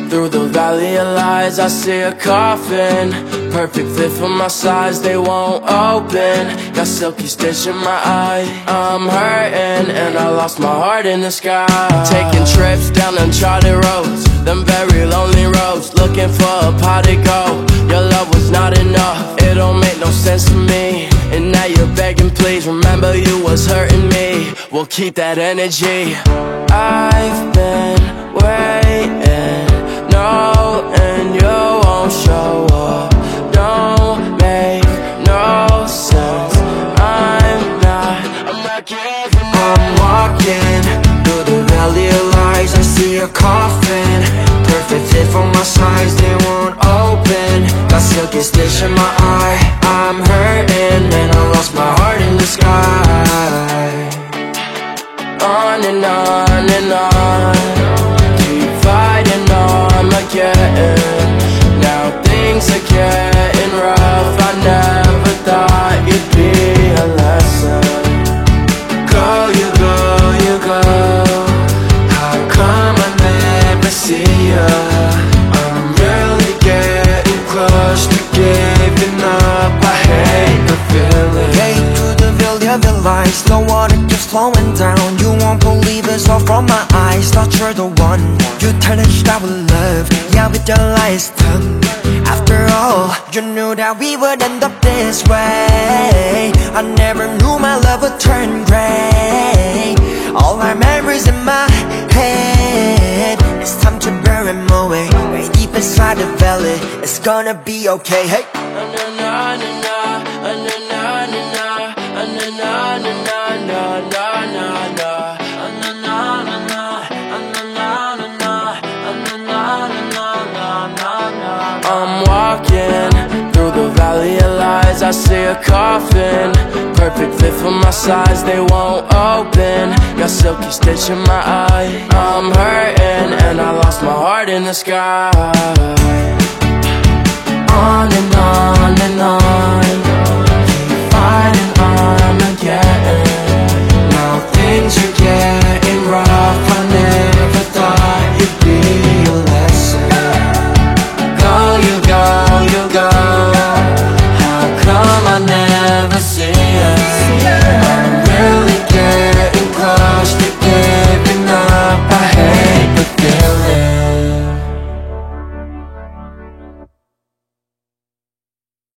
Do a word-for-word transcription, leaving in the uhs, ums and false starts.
through the valley of lies, I see a coffin. Perfect fit for my size, they won't open. Got silky stitch in my eye. I'm hurting and I lost my heart in the sky. Taking trips down uncharted roads, them very lonely roads, looking for a pot to go. Your love was not enough, it don't make no sense to me. And now you're begging please, remember you was hurting me. We'll keep that energy. I've been waiting, knowing you won't show up. Don't make no sense. I'm not, I'm not giving up. I'm walking through the valley of lies, I see a coffin. Perfect fit for my size, they won't open. Got silky stitch in my eye. I'm hurting and I lost my heart in the sky. On and on and on, keep fighting on again. Now things are getting rough, I never thought you'd be a lesson. Go, you go, you go. How come I never see ya? I'm really getting close to giving up, I hate the feeling. Hey, through the valley of the lights, the water keeps flowing down. You won't believe it's all from my eyes. Thought you're the one, you tarnished our love. Yeah, with your lies done. After all, you knew that we would end up this way. I never knew my love would turn gray. All our memories in my head, it's time to bury them away. Way deep inside the valley, it's gonna be okay. Hey, I'm walking through the valley of lies, I see a coffin. Perfect fit for my size, they won't open. Got silky stitch in my eye. I'm hurting and I lost my heart in the sky. On and on and on,